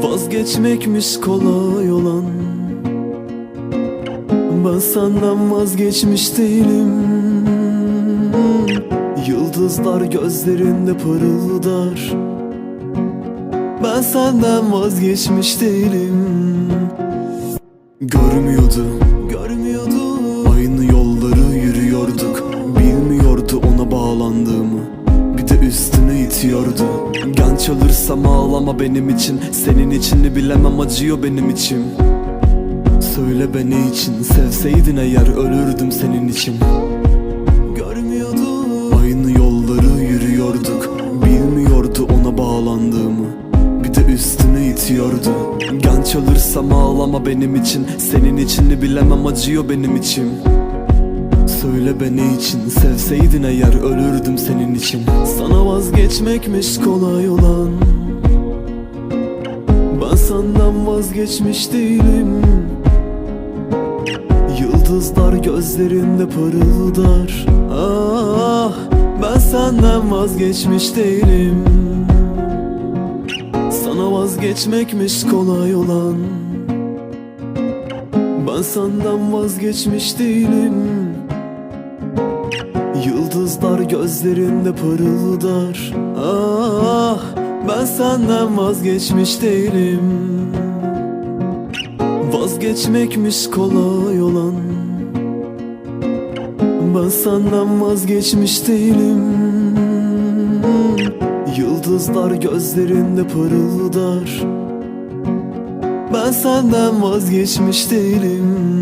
Vazgeçmekmiş kolay olan. Ben senden vazgeçmiş değilim. Yıldızlar gözlerinde parıldar. Ben senden vazgeçmiş değilim. Görmüyordu aynı yolları yürüyorduk. Bilmiyordu ona bağlandığımı, bir de üstüne itiyordu. Genç ölürsem ağlama benim için, senin içini bilemem, acıyor benim içim. Söyle be ne için, sevseydin eğer ölürdüm senin için. Görmüyordu aynı yolları yürüyorduk. Bilmiyordu ona bağlandığımı, bir de üstüne itiyordu. Genç ölürsem ağlama benim için, senin içini bilemem, acıyor benim içim. Söyle be ne için, sevseydin eğer ölürdüm senin için. Sana vazgeçmekmiş kolay olan. Ben senden vazgeçmiş değilim. Yıldızlar gözlerinde parıldar. Ah, ben senden vazgeçmiş değilim. Sana vazgeçmekmiş kolay olan. Ben senden vazgeçmiş değilim. Yıldızlar gözlerinde parıldar. Ah, ben senden vazgeçmiş değilim. Vazgeçmekmiş kolay olan. Ben senden vazgeçmiş değilim. Yıldızlar gözlerinde parıldar. Ben senden vazgeçmiş değilim.